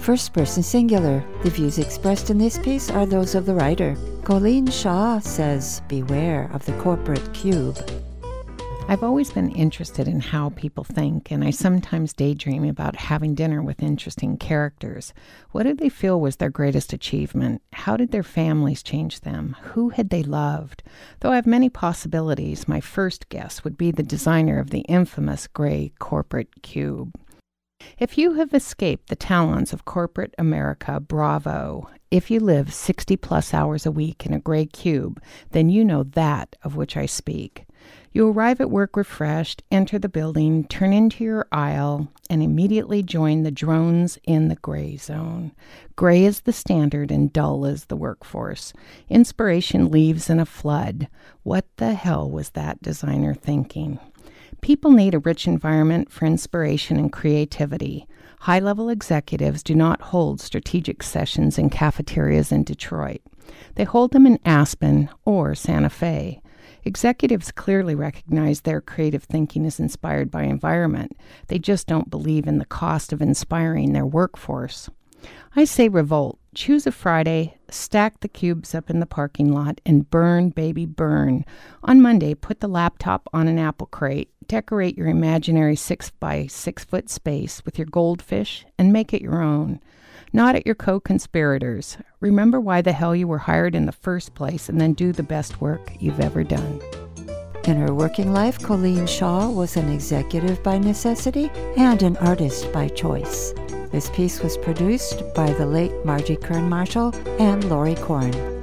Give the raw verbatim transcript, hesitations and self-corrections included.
first person singular. The views expressed in this piece are those of the writer. Colleen Shaw says, beware of the corporate cube. I've always been interested in how people think, and I sometimes daydream about having dinner with interesting characters. What did they feel was their greatest achievement? How did their families change them? Who had they loved? Though I have many possibilities, my first guess would be the designer of the infamous gray corporate cube. If you have escaped the talons of corporate America, bravo. If you live sixty plus hours a week in a gray cube, then you know that of which I speak. You arrive at work refreshed, enter the building, turn into your aisle, and immediately join the drones in the gray zone. Gray is the standard and dull is the workforce. Inspiration leaves in a flood. What the hell was that designer thinking? People need a rich environment for inspiration and creativity. High-level executives do not hold strategic sessions in cafeterias in Detroit. They hold them in Aspen or Santa Fe. Executives clearly recognize their creative thinking is inspired by environment. They just don't believe in the cost of inspiring their workforce. I say revolt. Choose a Friday, stack the cubes up in the parking lot, and burn, baby, burn. On Monday, put the laptop on an apple crate, decorate your imaginary six by six foot space with your goldfish, and make it your own. Not at your co-conspirators. Remember why the hell you were hired in the first place, and then do the best work you've ever done. In her working life, Colleen Shaw was an executive by necessity and an artist by choice. This piece was produced by the late Margie Kern Marshall and Laurie Korn.